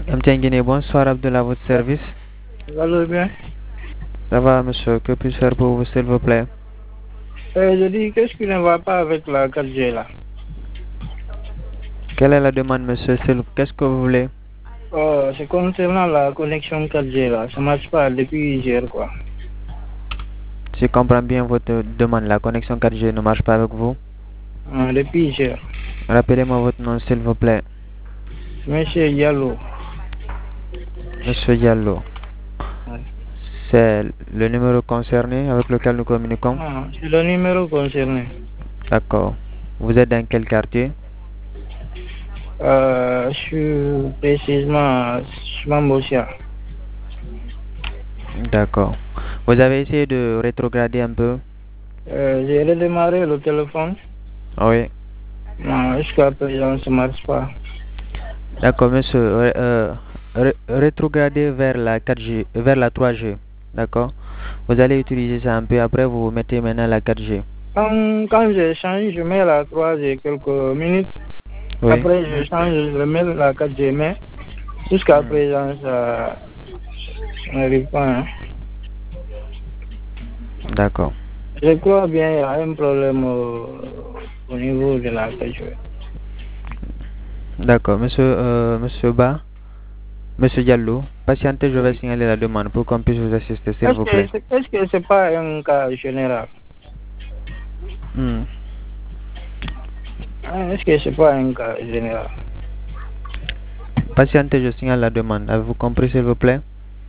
MTN Guinée, bonsoir Abdullah, à votre service. Allô, bien. Ça va, monsieur? Que puis-je faire pour vous, s'il vous plaît? Je dis, qu'est-ce qui ne va pas avec la 4G là? Quelle est la demande, monsieur? Qu'est-ce que vous voulez? Oh, c'est concernant la connexion 4G là. Ça marche pas depuis hier quoi. Je comprends bien votre demande. La connexion 4G ne marche pas avec vous. Depuis hier. Rappelez-moi votre nom, s'il vous plaît. Monsieur Yallo. Monsieur Diallo. Ouais. C'est le numéro concerné avec lequel nous communiquons? C'est le numéro concerné. D'accord. Vous êtes dans quel quartier? Je suis précisément à Mambosia. D'accord. Vous avez essayé de rétrograder un peu? J'ai redémarré le téléphone. Oui. Jusqu'à présent, ça ne marche pas. D'accord, monsieur. Rétrograder vers la 4G, vers la 3G. D'accord? Vous allez utiliser ça un peu. Après, vous mettez maintenant la 4G. Quand je change, je mets la 3G quelques minutes. Oui. Après, je change, je mets la 4G. Mais jusqu'à présent, ça n'arrive pas. Hein. D'accord. Je crois bien qu'il y a un problème au niveau de la 4G. D'accord, monsieur Ba, monsieur Diallo, patientez, je vais signaler la demande pour qu'on puisse vous assister, s'il vous plaît. Est-ce que c'est pas un cas général? Hmm. Est-ce que c'est pas un cas général? Patientez, je signale la demande. Avez-vous compris, s'il vous plaît?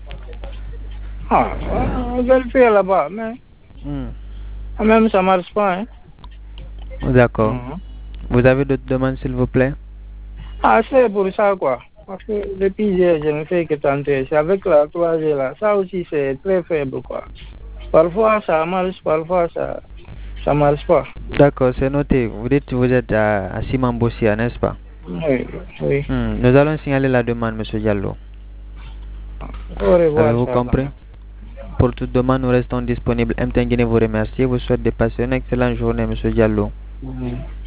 On va le faire là-bas, mais même ça marche pas. Hein? D'accord. Vous avez d'autres demandes, s'il vous plaît? C'est pour ça, quoi. Parce que depuis hier, je ne fais que tenter. C'est avec la 3G là. Ça aussi, c'est très faible, quoi. Parfois, ça marche, parfois, ça marche pas. D'accord, c'est noté. Vous dites que vous êtes à Simambossia, n'est-ce pas? Oui, oui. Nous allons signaler la demande, monsieur Diallo. Au revoir, Avez-vous ça va. compris? Pour toute demande, nous restons disponibles. MTN Guinée vous remercie. Vous souhaite de passer une excellente journée, monsieur Diallo.